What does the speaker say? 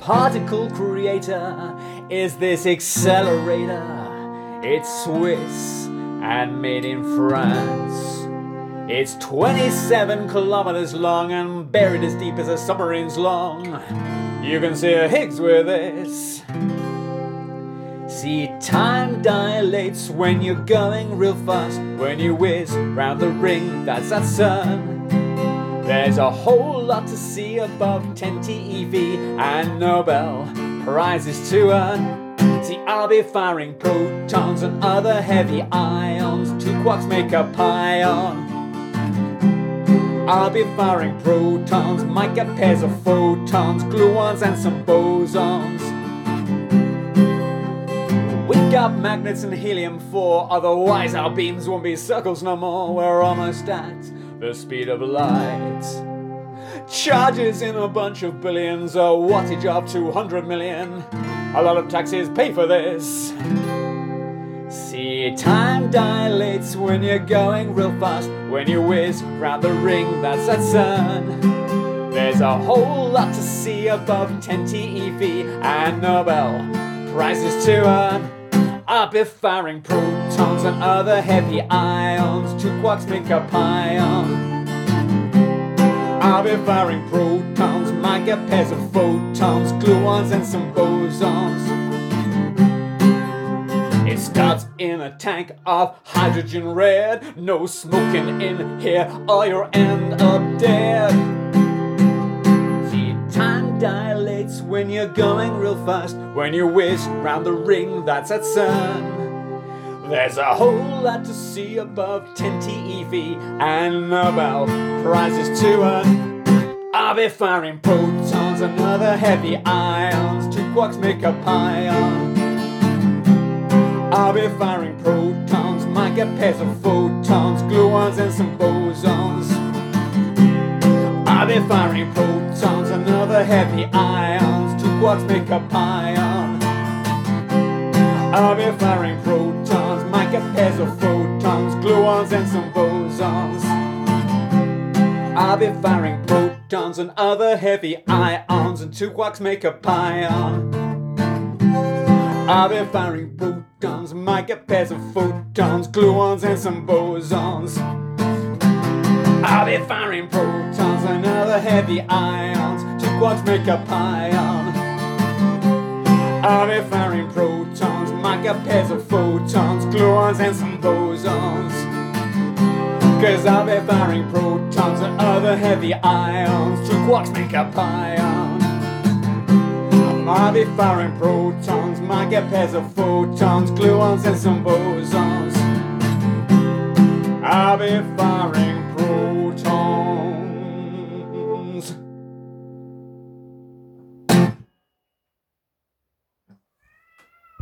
particle creator is this accelerator. It's Swiss and made in France. It's 27 kilometers long and buried as deep as a submarine's long. You can see a Higgs with this. See, time dilates when you're going real fast. When you whiz round the ring, that's that sun. There's a whole lot to see above 10 TeV and Nobel Prizes to earn. See, I'll be firing protons and other heavy ions. Two quarks make a pion. I'll be firing protons, might get pairs of photons, gluons and some bosons. We got magnets and helium-4, otherwise our beams won't be circles no more. We're almost at the speed of light. Charges in a bunch of billions, a wattage of 200 million. A lot of taxis pay for this. See, time dilates when you're going real fast. When you whiz round the ring, that's at CERN. There's a whole lot to see above 10 TeV and Nobel Prizes to earn. I'll be firing protons and other heavy ions. Two quarks make a pion. I'll be firing protons, might get pairs of photons, gluons and some bosons. It starts in a tank of hydrogen red. No smoking in here or you'll end up dead. See, time dilates when you're going real fast. When you whiz round the ring, that's at CERN. There's a whole lot to see above 10 TeV and Nobel Prizes to earn. I'll be firing protons and other heavy ions. Two quarks make a pion. I'll be firing protons, might get pairs of photons, gluons and some bosons. I'll be firing protons and other heavy ions. Two quarks make a pion. I'll be firing protons, might get pairs of photons, gluons and some bosons. I'll be firing protons and other heavy ions, and two quarks make a pion. I'll be firing protons, might get pairs of photons, gluons and some bosons. I'll be firing protons and other heavy ions, two quarks make a pion. I'll be firing protons, might get pairs of photons, gluons and some bosons. Cause I'll be firing protons and other heavy ions, two quarks make a pion. I'll be firing protons, might get pairs of photons, gluons and some bosons. I'll be firing